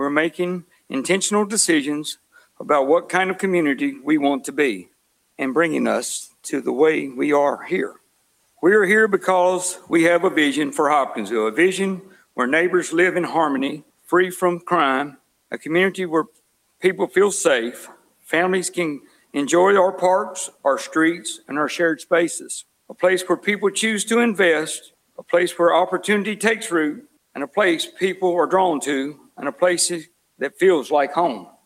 we're making intentional decisions about what kind of community we want to be and bringing us to the way we are here. We are here because we have a vision for Hopkinsville, a vision where neighbors live in harmony, free from crime, a community where people feel safe, families can enjoy our parks, our streets, and our shared spaces, a place where people choose to invest, a place where opportunity takes root, and a place people are drawn to, and a place that feels like home.